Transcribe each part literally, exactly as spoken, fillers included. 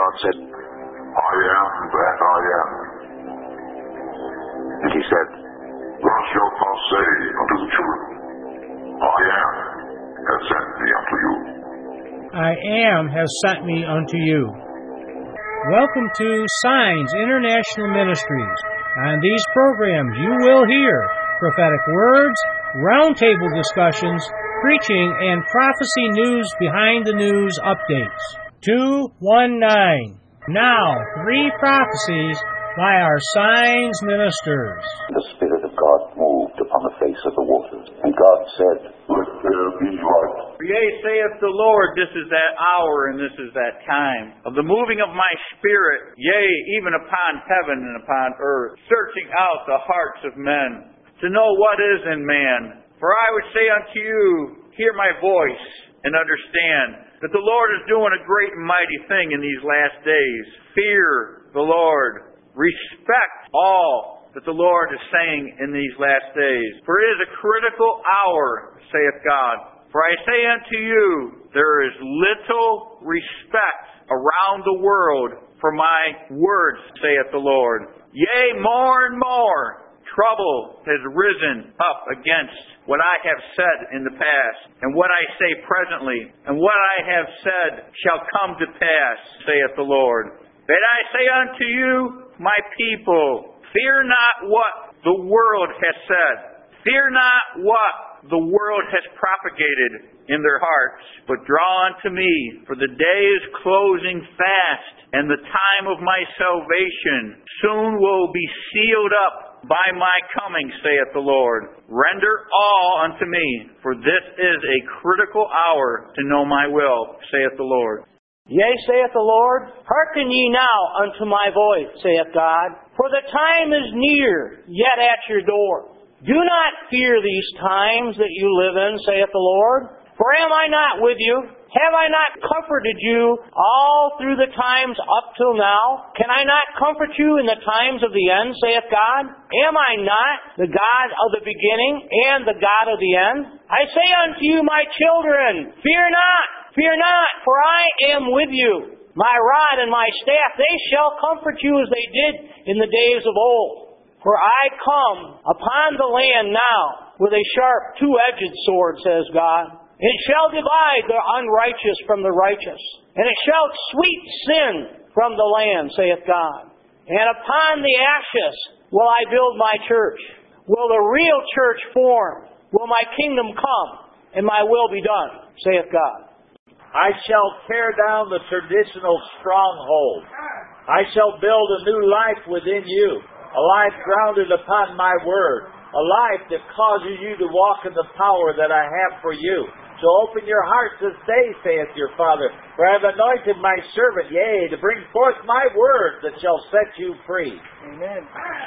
God said, I am that I am. And he said, Thus shalt thou say unto the children, I am has sent me unto you. I am has sent me unto you. Welcome to Signs International Ministries. On these programs you will hear prophetic words, roundtable discussions, preaching, and prophecy news behind the news updates. two one nine. Now, three prophecies by our Signs ministers. The Spirit of God moved upon the face of the waters, and God said, Let there be light. Yea, saith the Lord, this is that hour and this is that time of the moving of my Spirit, yea, even upon heaven and upon earth, searching out the hearts of men, to know what is in man. For I would say unto you, hear my voice and understand that the Lord is doing a great and mighty thing in these last days. Fear the Lord. Respect all that the Lord is saying in these last days. For it is a critical hour, saith God. For I say unto you, there is little respect around the world for my words, saith the Lord. Yea, more and more trouble has risen up against what I have said in the past, and what I say presently, and what I have said shall come to pass, saith the Lord. And I say unto you, my people, fear not what the world has said. Fear not what the world has propagated in their hearts, but draw unto me, for the day is closing fast, and the time of my salvation soon will be sealed up by my coming, saith the Lord. Render all unto me, for this is a critical hour to know my will, saith the Lord. Yea, saith the Lord, hearken ye now unto my voice, saith God, for the time is near, yet at your door. Do not fear these times that you live in, saith the Lord. For am I not with you? Have I not comforted you all through the times up till now? Can I not comfort you in the times of the end, saith God? Am I not the God of the beginning and the God of the end? I say unto you, my children, fear not, fear not, for I am with you. My rod and my staff, they shall comfort you as they did in the days of old. For I come upon the land now with a sharp two-edged sword, says God. It shall divide the unrighteous from the righteous, and it shall sweep sin from the land, saith God. And upon the ashes will I build my church. Will the real church form? Will my kingdom come, and my will be done, saith God. I shall tear down the traditional stronghold. I shall build a new life within you, a life grounded upon my word, a life that causes you to walk in the power that I have for you. So open your hearts this day, saith your Father, for I have anointed my servant, yea, to bring forth my word that shall set you free. Amen.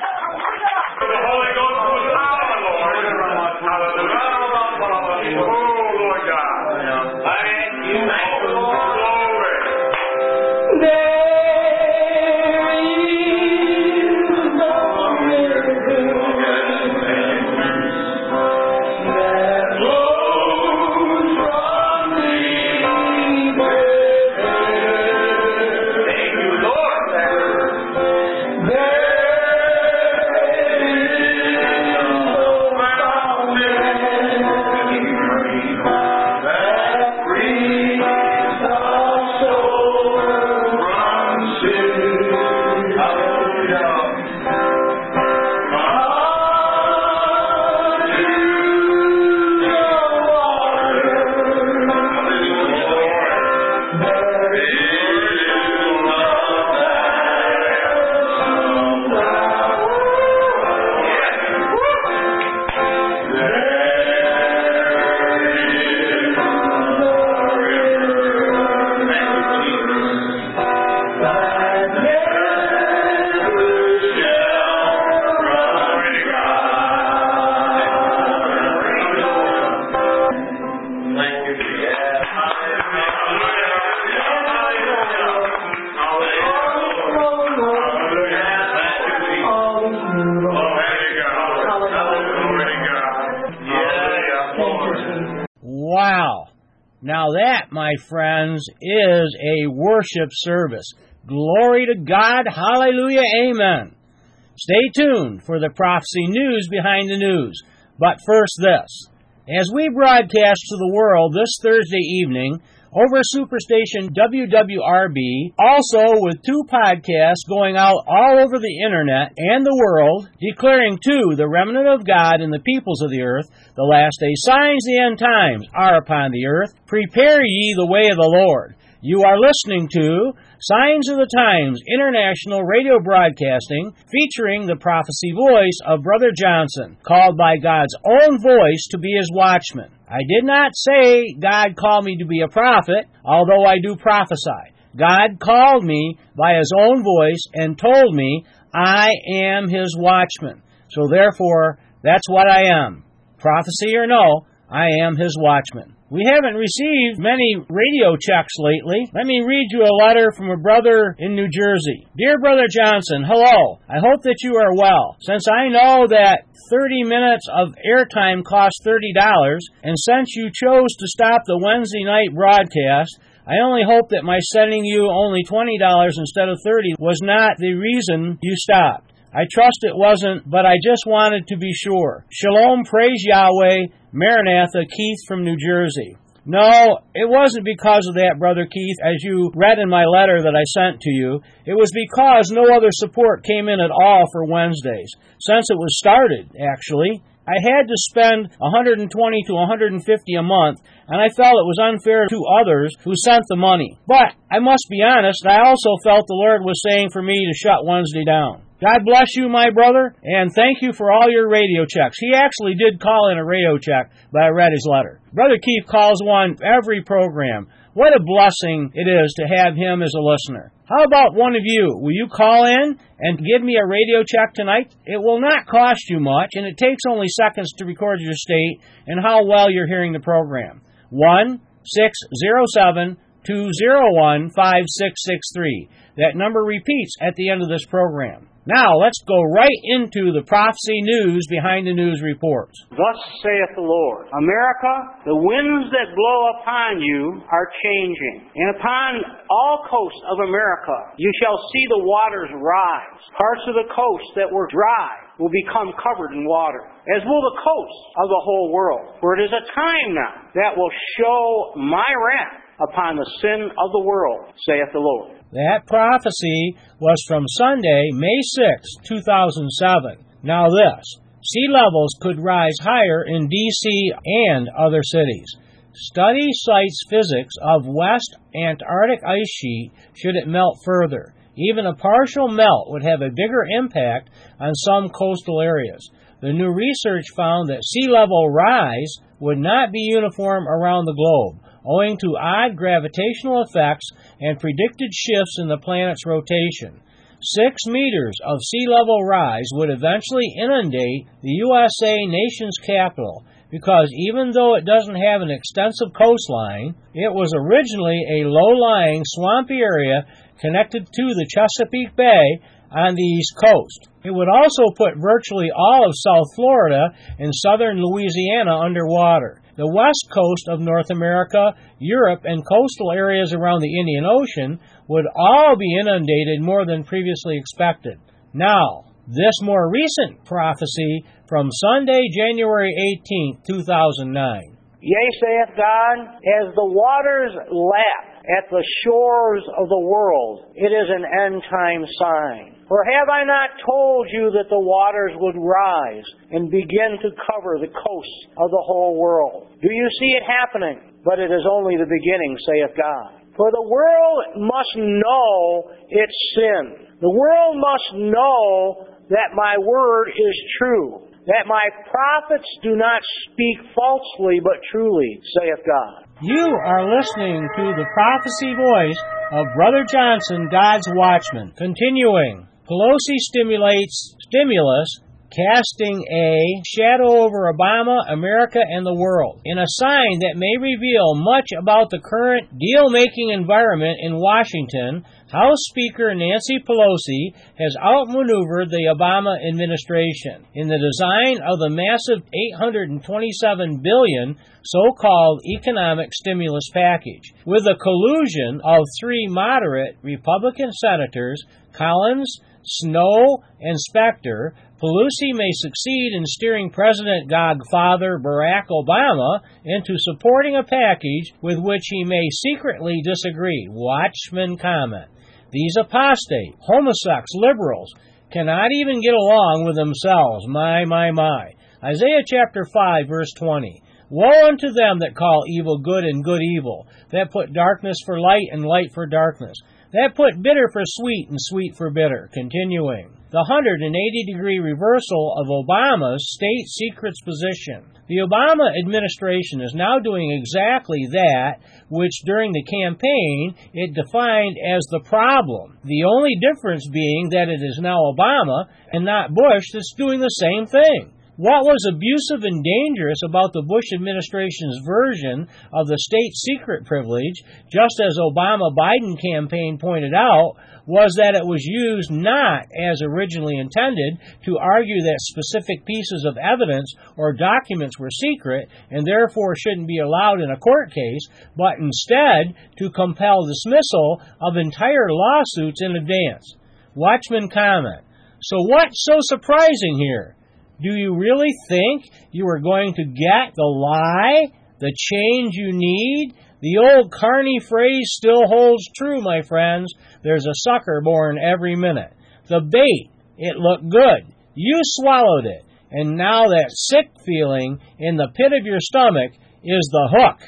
The Holy Ghost was power, Lord. Hallelujah. Oh, Lord God. Thank you, Lord. Glory. Wow. Now that, my friends, is a worship service. Glory to God. Hallelujah. Amen. Stay tuned for the prophecy news behind the news. But first this. As we broadcast to the world this Thursday evening over Superstation W W R B, also with two podcasts going out all over the internet and the world, declaring to the remnant of God and the peoples of the earth, the last day signs, the end times are upon the earth. Prepare ye the way of the Lord. You are listening to Signs of the Times International Radio Broadcasting, featuring the prophecy voice of Brother Johnson, called by God's own voice to be his watchman. I did not say God called me to be a prophet, although I do prophesy. God called me by his own voice and told me I am his watchman. So therefore, that's what I am. Prophecy or no, I am his watchman. We haven't received many radio checks lately. Let me read you a letter from a brother in New Jersey. Dear Brother Johnson, hello. I hope that you are well. Since I know that thirty minutes of airtime costs thirty dollars, and since you chose to stop the Wednesday night broadcast, I only hope that my sending you only twenty dollars instead of thirty dollars was not the reason you stopped. I trust it wasn't, but I just wanted to be sure. Shalom, praise Yahweh, Maranatha, Keith from New Jersey. No, it wasn't because of that, Brother Keith, as you read in my letter that I sent to you. It was because no other support came in at all for Wednesdays, since it was started, actually. I had to spend one hundred twenty to one hundred fifty a month, and I felt it was unfair to others who sent the money. But I must be honest, I also felt the Lord was saying for me to shut Wednesday down. God bless you, my brother, and thank you for all your radio checks. He actually did call in a radio check, but I read his letter. Brother Keith calls one every program. What a blessing it is to have him as a listener. How about one of you? Will you call in and give me a radio check tonight? It will not cost you much, and it takes only seconds to record your state and how well you're hearing the program. one six zero seven two zero one five six six three. That number repeats at the end of this program. Now, let's go right into the prophecy news behind the news reports. Thus saith the Lord, America, the winds that blow upon you are changing, and upon all coasts of America you shall see the waters rise. Parts of the coast that were dry will become covered in water, as will the coasts of the whole world. For it is a time now that will show my wrath upon the sin of the world, saith the Lord. That prophecy was from Sunday, May sixth, two thousand seven. Now this, sea levels could rise higher in D C and other cities. Study cites physics of West Antarctic ice sheet should it melt further. Even a partial melt would have a bigger impact on some coastal areas. The new research found that sea level rise would not be uniform around the globe, owing to odd gravitational effects and predicted shifts in the planet's rotation. Six meters of sea level rise would eventually inundate the U S A nation's capital, because even though it doesn't have an extensive coastline, it was originally a low-lying, swampy area connected to the Chesapeake Bay on the East Coast. It would also put virtually all of South Florida and southern Louisiana underwater. The west coast of North America, Europe, and coastal areas around the Indian Ocean would all be inundated more than previously expected. Now, this more recent prophecy from Sunday, January eighteenth, two thousand nine. Yea, saith God, as the waters lap at the shores of the world, it is an end-time sign. For have I not told you that the waters would rise and begin to cover the coasts of the whole world? Do you see it happening? But it is only the beginning, saith God. For the world must know its sin. The world must know that my word is true, that my prophets do not speak falsely but truly, saith God. You are listening to the prophecy voice of Brother Johnson, God's watchman. Continuing, Pelosi stimulates stimulus casting a shadow over Obama, America, and the world. In a sign that may reveal much about the current deal-making environment in Washington, House Speaker Nancy Pelosi has outmaneuvered the Obama administration in the design of the massive eight hundred twenty-seven billion dollars so-called economic stimulus package. With the collusion of three moderate Republican senators, Collins, Snowe, and Specter, Pelosi may succeed in steering President Godfather Barack Obama into supporting a package with which he may secretly disagree. Watchmen comment. These apostate, homosexuals, liberals cannot even get along with themselves. My, my, my. Isaiah chapter five, verse twenty. Woe unto them that call evil good and good evil, that put darkness for light and light for darkness, that put bitter for sweet and sweet for bitter. Continuing. The one hundred eighty degree reversal of Obama's state secrets position. The Obama administration is now doing exactly that which during the campaign it defined as the problem. The only difference being that it is now Obama and not Bush that's doing the same thing. What was abusive and dangerous about the Bush administration's version of the state secret privilege, just as Obama-Biden campaign pointed out, was that it was used not as originally intended to argue that specific pieces of evidence or documents were secret and therefore shouldn't be allowed in a court case, but instead to compel dismissal of entire lawsuits in advance. Watchman comment. So what's so surprising here? Do you really think you are going to get the lie, the change you need? The old Carney phrase still holds true, my friends. There's a sucker born every minute. The bait, it looked good. You swallowed it. And now that sick feeling in the pit of your stomach is the hook.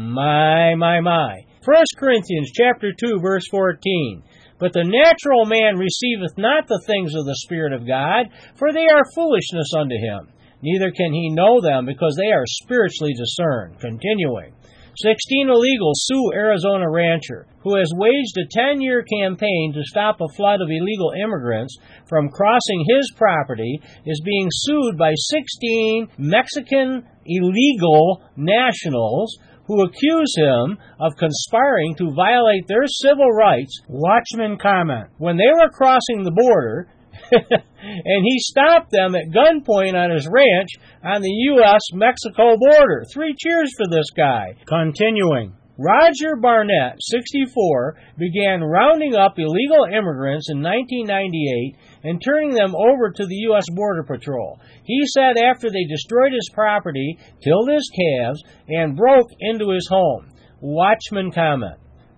My, my, my. First Corinthians chapter two, verse fourteen. But the natural man receiveth not the things of the Spirit of God, for they are foolishness unto him. Neither can he know them, because they are spiritually discerned. Continuing. sixteen illegals sue Arizona rancher, who has waged a ten-year campaign to stop a flood of illegal immigrants from crossing his property, is being sued by sixteen Mexican illegal nationals who accuse him of conspiring to violate their civil rights. Watchman comment. When they were crossing the border, and he stopped them at gunpoint on his ranch on the U S Mexico border. Three cheers for this guy. Continuing. Roger Barnett, sixty-four, began rounding up illegal immigrants in nineteen ninety-eight and turning them over to the U S Border Patrol. He said after they destroyed his property, killed his calves, and broke into his home. Watchman comment.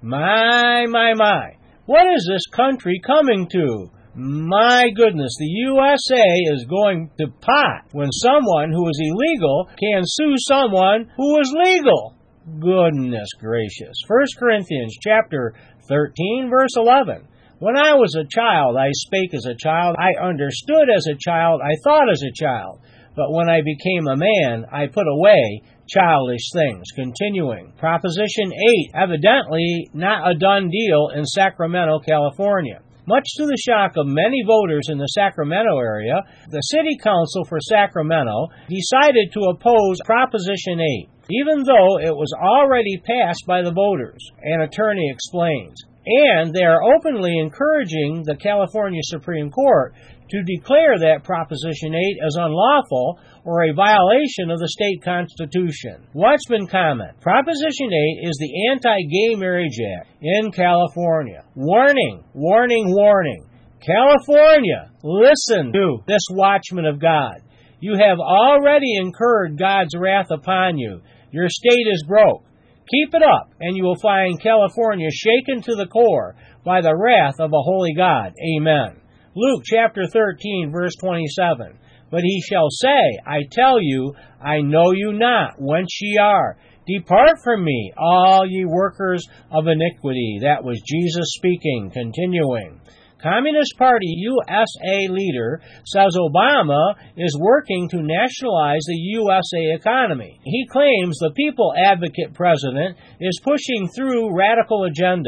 My, my, my. What is this country coming to? My goodness, the U S A is going to pot when someone who is illegal can sue someone who is legal. Goodness gracious. First Corinthians chapter thirteen, verse eleven. When I was a child, I spake as a child, I understood as a child, I thought as a child. But when I became a man, I put away childish things. Continuing. Proposition eight, evidently not a done deal in Sacramento, California. Much to the shock of many voters in the Sacramento area, the City Council for Sacramento decided to oppose Proposition eight, even though it was already passed by the voters, an attorney explains. And they are openly encouraging the California Supreme Court to declare that Proposition eight as unlawful or a violation of the state constitution. Watchman comment. Proposition eight is the Anti-Gay Marriage Act in California. Warning, warning, warning. California, listen to this watchman of God. You have already incurred God's wrath upon you. Your state is broke. Keep it up, and you will find California shaken to the core by the wrath of a holy God. Amen. Luke chapter thirteen, verse twenty-seven. But he shall say, I tell you, I know you not, whence ye are. Depart from me, all ye workers of iniquity. That was Jesus speaking. Continuing. Communist Party U S A leader says Obama is working to nationalize the U S A economy. He claims the People Advocate president is pushing through radical agenda.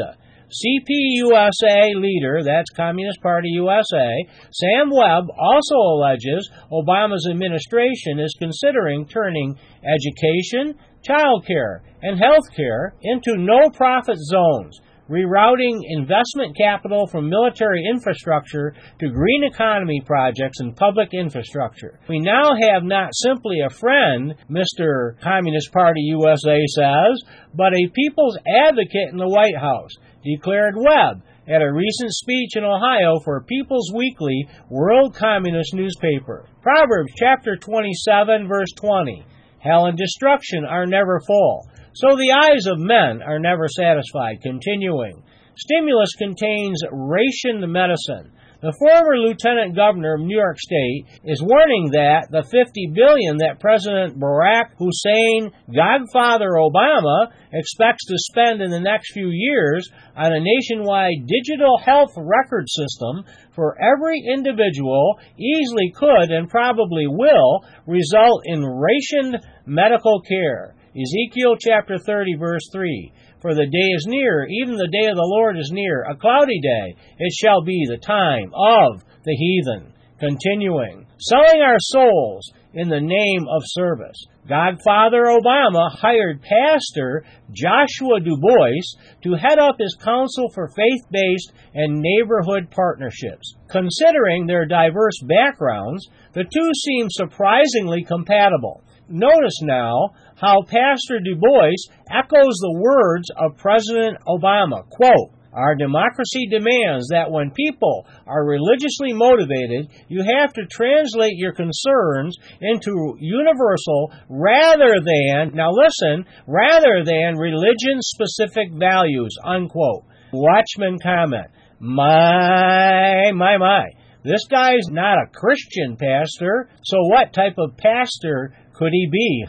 C P U S A leader, that's Communist Party U S A, Sam Webb, also alleges Obama's administration is considering turning education, child care, and health care into no-profit zones, rerouting investment capital from military infrastructure to green economy projects and public infrastructure. We now have not simply a friend, Mister Communist Party U S A says, but a people's advocate in the White House, declared Webb at a recent speech in Ohio for People's Weekly World Communist newspaper. Proverbs chapter twenty-seven, verse twenty. Hell and destruction are never full, so the eyes of men are never satisfied. Continuing. Stimulus contains rationed medicine. The former lieutenant governor of New York State is warning that the fifty billion dollars that President Barack Hussein Godfather Obama expects to spend in the next few years on a nationwide digital health record system for every individual easily could and probably will result in rationed medical care. Ezekiel chapter thirty, verse three. For the day is near, even the day of the Lord is near, a cloudy day. It shall be the time of the heathen. Continuing. Selling our souls in the name of service. Godfather Obama hired Pastor Joshua Du Bois to head up his Council for Faith-Based and Neighborhood Partnerships. Considering their diverse backgrounds, the two seem surprisingly compatible. Notice now how Pastor Du Bois echoes the words of President Obama, quote, "Our democracy demands that when people are religiously motivated, you have to translate your concerns into universal rather than, now listen, rather than religion-specific values," unquote. Watchman comment, my, my, my. This guy's not a Christian pastor, so what type of pastor could he be?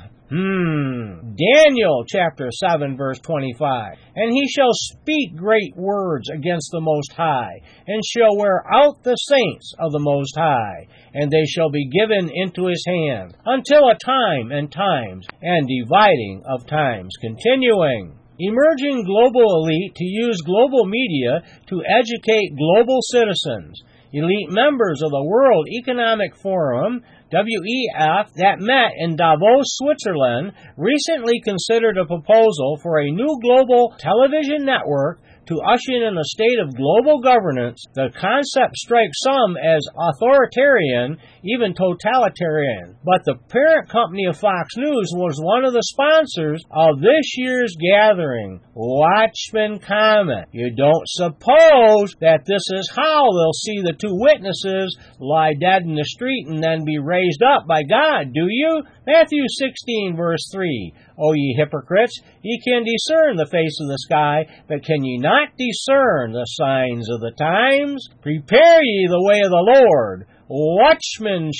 Hmm. Daniel chapter seven, verse twenty-five. And he shall speak great words against the Most High, and shall wear out the saints of the Most High, and they shall be given into his hand, until a time and times, and dividing of times. Continuing. Emerging global elite to use global media to educate global citizens. Elite members of the World Economic Forum, W E F, that met in Davos, Switzerland, recently considered a proposal for a new global television network to usher in a state of global governance. The concept strikes some as authoritarian, even totalitarian. But the parent company of Fox News was one of the sponsors of this year's gathering. Watchman comment. You don't suppose that this is how they'll see the two witnesses lie dead in the street and then be raised up by God, do you? Matthew sixteen, verse three. O ye hypocrites, ye can discern the face of the sky, but can ye not discern the signs of the times? Prepare ye the way of the Lord. Watchman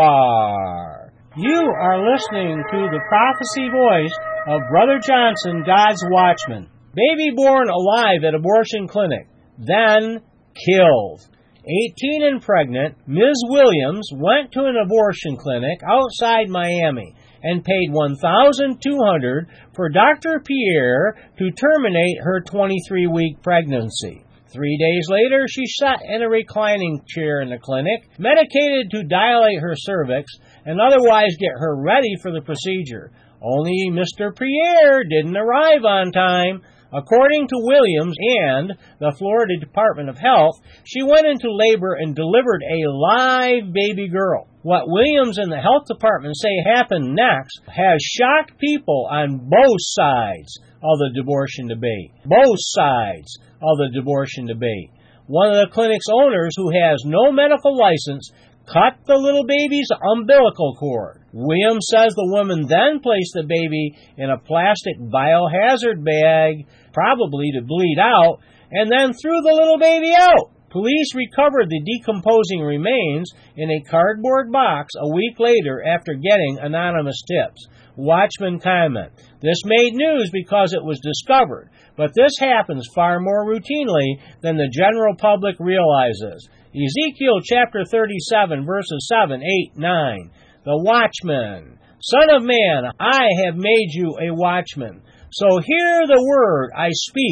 Shofar. You are listening to the prophecy voice of Brother Johnson, God's Watchman. Baby born alive at abortion clinic, then killed. eighteen and pregnant, Miz Williams went to an abortion clinic outside Miami and paid one thousand two hundred dollars for Doctor Pierre to terminate her twenty-three-week pregnancy. Three days later, she sat in a reclining chair in the clinic, medicated to dilate her cervix and otherwise get her ready for the procedure. Only Mister Pierre didn't arrive on time. According to Williams and the Florida Department of Health, she went into labor and delivered a live baby girl. What Williams and the health department say happened next has shocked people on both sides of the abortion debate. Both sides of the abortion debate. One of the clinic's owners, who has no medical license, cut the little baby's umbilical cord. Williams says the woman then placed the baby in a plastic biohazard bag, probably to bleed out, and then threw the little baby out. Police recovered the decomposing remains in a cardboard box a week later after getting anonymous tips. Watchman comment. This made news because it was discovered, but this happens far more routinely than the general public realizes. Ezekiel chapter thirty-seven, verses seven, eight, nine. The watchman. Son of man, I have made you a watchman. So hear the word I speak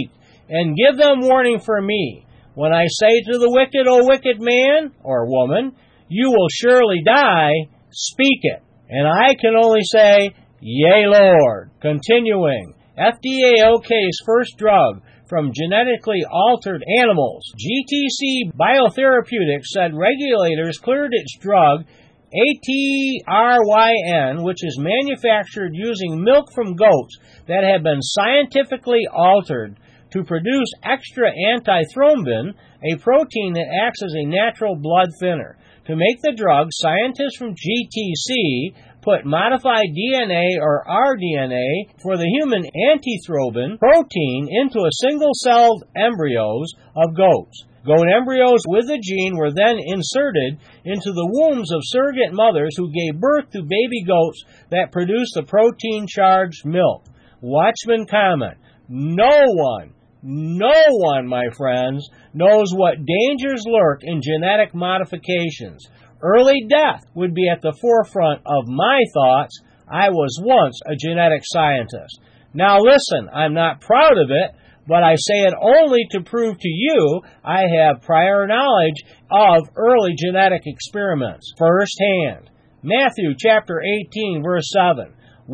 and give them warning from me. When I say to the wicked, O wicked man or woman, you will surely die, speak it. And I can only say, Yea, Lord. Continuing, F D A okay's first drug from genetically altered animals. G T C Biotherapeutics said regulators cleared its drug A T R Y N, which is manufactured using milk from goats that have been scientifically altered to produce extra antithrombin, a protein that acts as a natural blood thinner. To make the drug, scientists from G T C put modified D N A or r D N A for the human antithrombin protein into a single-celled embryos of goats. Goat embryos with the gene were then inserted into the wombs of surrogate mothers who gave birth to baby goats that produced the protein-charged milk. Watchman comment, no one, no one, my friends, knows what dangers lurk in genetic modifications. Early death would be at the forefront of my thoughts. I was once a genetic scientist. Now listen, I'm not proud of it, but I say it only to prove to you I have prior knowledge of early genetic experiments firsthand. Matthew chapter eighteen, verse seven.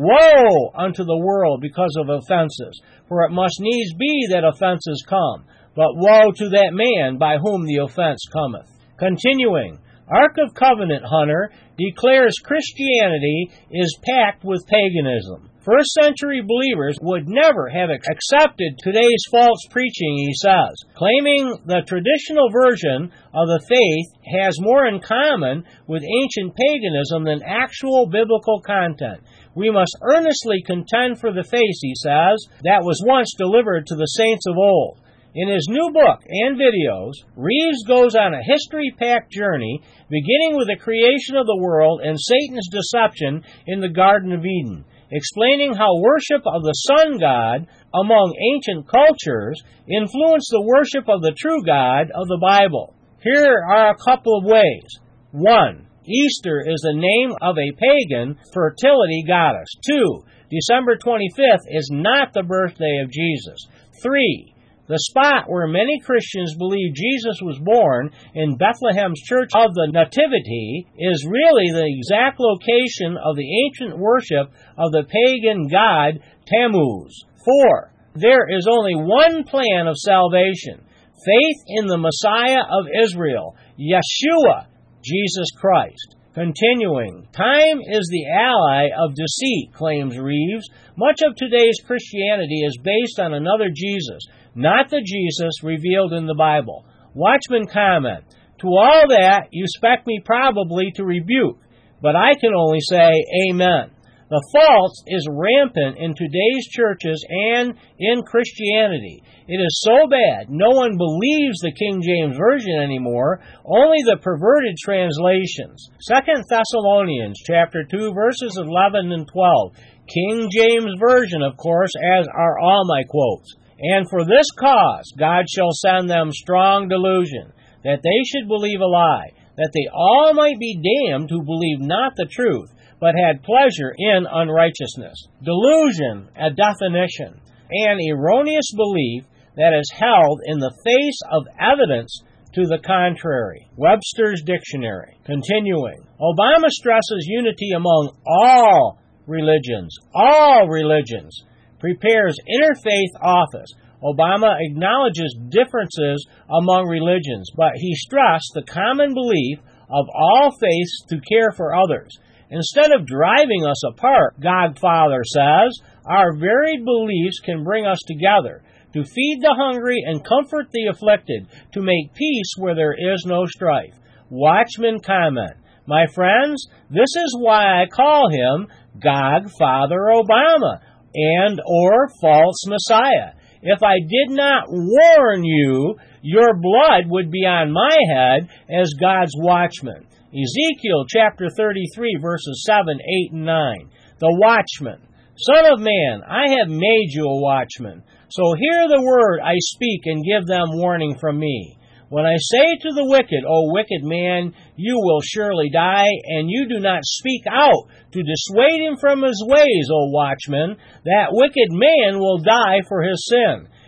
Woe unto the world because of offenses, for it must needs be that offenses come, but woe to that man by whom the offense cometh. Continuing, Ark of Covenant Hunter declares Christianity is packed with paganism. First century believers would never have accepted today's false preaching, he says, claiming the traditional version of the faith has more in common with ancient paganism than actual biblical content. We must earnestly contend for the faith, he says, that was once delivered to the saints of old. In his new book and videos, Reeves goes on a history-packed journey, beginning with the creation of the world and Satan's deception in the Garden of Eden, explaining how worship of the sun god among ancient cultures influenced the worship of the true God of the Bible. Here are a couple of ways. One, Easter is the name of a pagan fertility goddess. Two, December twenty-fifth is not the birthday of Jesus. Three, the spot where many Christians believe Jesus was born in Bethlehem's Church of the Nativity is really the exact location of the ancient worship of the pagan god Tammuz. Four, there is only one plan of salvation, faith in the Messiah of Israel, Yeshua, Jesus Christ. Continuing, time is the ally of deceit, claims Reeves. Much of today's Christianity is based on another Jesus, not the Jesus revealed in the Bible. Watchman comment, to all that you expect me probably to rebuke, but I can only say amen. The false is rampant in today's churches and in Christianity. It is so bad, no one believes the King James Version anymore, only the perverted translations. Second Thessalonians chapter two, verses eleven and twelve. King James Version, of course, as are all my quotes. And for this cause God shall send them strong delusion, that they should believe a lie, that they all might be damned who believe not the truth, but had pleasure in unrighteousness. Delusion, a definition, an erroneous belief that is held in the face of evidence to the contrary. Webster's Dictionary. Continuing, Obama stresses unity among all religions, all religions, prepares interfaith office. Obama acknowledges differences among religions, but he stressed the common belief of all faiths to care for others. Instead of driving us apart, Godfather says, our varied beliefs can bring us together, to feed the hungry and comfort the afflicted, to make peace where there is no strife. Watchman comment, my friends, this is why I call him Godfather Obama and or false Messiah. If I did not warn you, your blood would be on my head as God's watchman. Ezekiel chapter thirty-three, verses seven, eight, and nine. The watchman. Son of man, I have made you a watchman. So hear the word I speak and give them warning from me. When I say to the wicked, O wicked man, you will surely die, and you do not speak out to dissuade him from his ways, O watchman, that wicked man will die for his sin.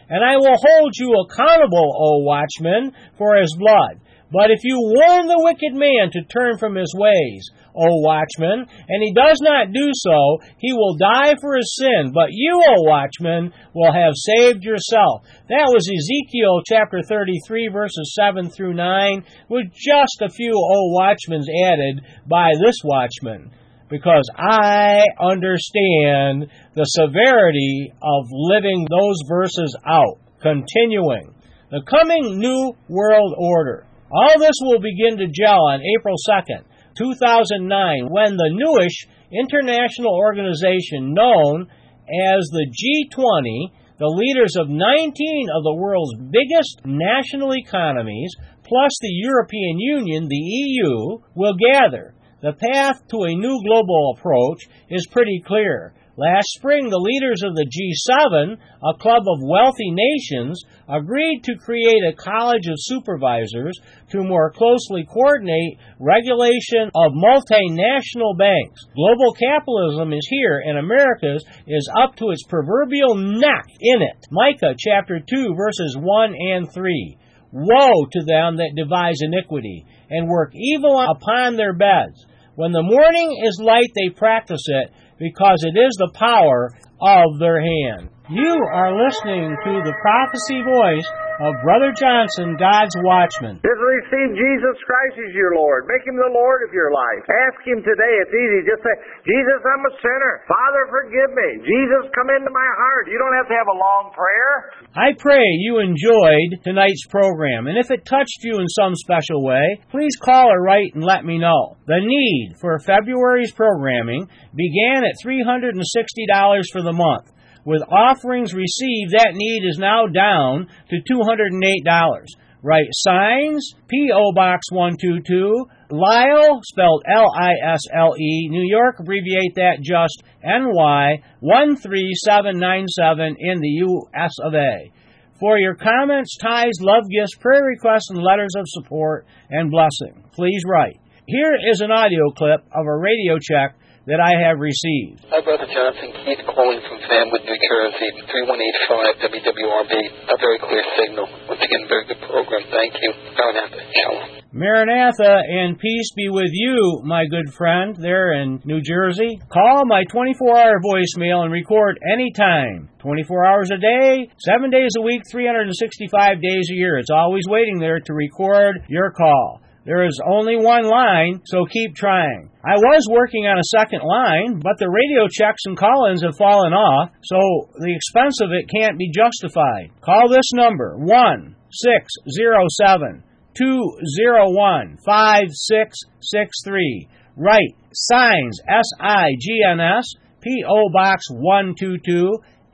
and I will hold you accountable, O watchman, for his blood. But if you warn the wicked man to turn from his ways, O watchman, and he does not do so, he will die for his sin, but you, O watchman, will have saved yourself. That was Ezekiel chapter thirty-three, verses seven through nine, with just a few O watchmen added by this watchman, because I understand the severity of living those verses out. Continuing, the coming New World Order. All this will begin to gel on April second, two thousand nine, when the newish international organization known as the G twenty, the leaders of nineteen of the world's biggest national economies, plus the European Union, the E U, will gather. The path to a new global approach is pretty clear. Last spring, the leaders of the G seven, a club of wealthy nations, agreed to create a college of supervisors to more closely coordinate regulation of multinational banks. Global capitalism is here, and America's is up to its proverbial neck in it. Micah chapter two, verses one and three. Woe to them that devise iniquity, and work evil upon their beds. When the morning is light, they practice it, because it is the power of their hand. You are listening to the prophecy voice of Brother Johnson, God's Watchman. Just receive Jesus Christ as your Lord. Make Him the Lord of your life. Ask Him today. It's easy. Just say, Jesus, I'm a sinner. Father, forgive me. Jesus, come into my heart. You don't have to have a long prayer. I pray you enjoyed tonight's program, and if it touched you in some special way, please call or write and let me know. The need for February's programming began at three hundred sixty dollars for the month. With offerings received, that need is now down to two hundred eight dollars. Write signs, P O. Box one two two, Lisle, spelled L I S L E, New York, abbreviate that just N Y, one three seven nine seven in the U S of A. For your comments, tithes, love gifts, prayer requests, and letters of support and blessing, please write. Here is an audio clip of a radio check that I have received. Hi, Brother Johnson. Keith calling from Fanwood, New Jersey, three one eight five W W R B. A very clear signal. Once again, very good program. Thank you. Maranatha. Shalom. Maranatha, and peace be with you, my good friend, there in New Jersey. Call my twenty-four hour voicemail and record anytime. twenty-four hours a day, seven days a week, three hundred sixty-five days a year. It's always waiting there to record your call. There is only one line, so keep trying. I was working on a second line, but the radio checks and call-ins have fallen off, so the expense of it can't be justified. Call this number, one six zero seven, two zero one, five six six three. Write signs, S I G N S, P O. Box one two two,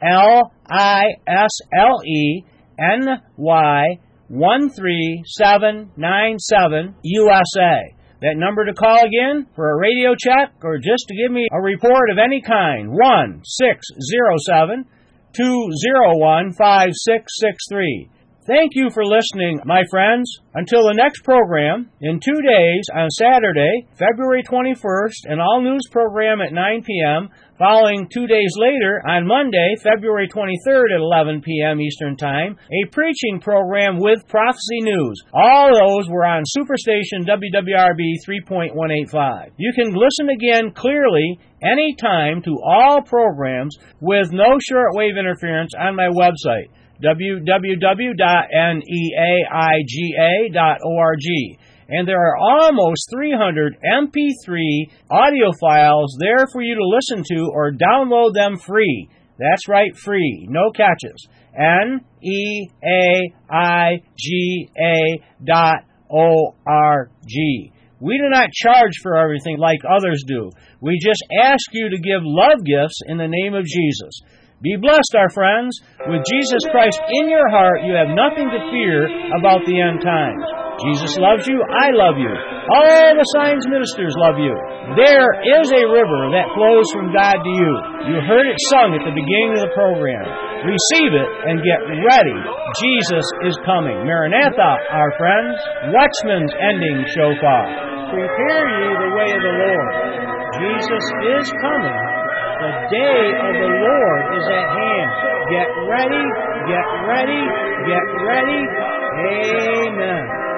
L I S L E, N Y, one three seven nine seven, U S A. That number to call again for a radio check or just to give me a report of any kind, one six zero seven, two zero one, five six six three. Thank you for listening, my friends. Until the next program, in two days on Saturday, February twenty-first, an all-news program at nine p.m., following two days later, on Monday, February twenty-third at eleven p.m. Eastern Time, a preaching program with prophecy news. All those were on Superstation W W R B three point one eight five. You can listen again clearly anytime to all programs with no shortwave interference on my website, w w w dot neaiga dot org. And there are almost three hundred M P three audio files there for you to listen to or download them free. That's right, free. No catches. N E A I G A dot O R G. We do not charge for everything like others do. We just ask you to give love gifts in the name of Jesus. Be blessed, our friends. With Jesus Christ in your heart, you have nothing to fear about the end times. Jesus loves you. I love you. All the Signs ministers love you. There is a river that flows from God to you. You heard it sung at the beginning of the program. Receive it and get ready. Jesus is coming. Maranatha, our friends. Watchman's ending shofar. Prepare ye the way of the Lord. Jesus is coming. The day of the Lord is at hand. Get ready, get ready, get ready. Amen.